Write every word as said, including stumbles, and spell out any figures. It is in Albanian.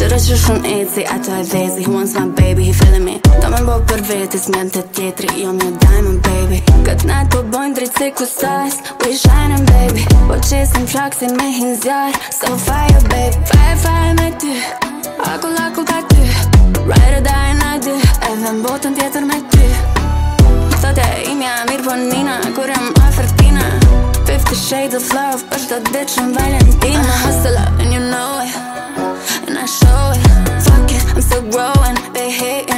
Qëra që shumë eci, ato e dhezi. He wants my baby, he feeling me. Ta me bo për vetis, mjen të tjetri, jo mjo diamond baby. Këtë nat po bojnë dritë si kustajs, we shining baby. Po qesim praksi me hin zjarë, so fire baby. Fire, fire me ty, akull, akull ka ty. Ride or die na dy, edhe m'botën tjetër me ty. Thotja imja mirë po nina, kur jam afër tina. Fifty shades of love, për shdo ditë shumë Valentina. I'm a hustler and you know it, and I show it. Fuck it, I'm still growing, they hate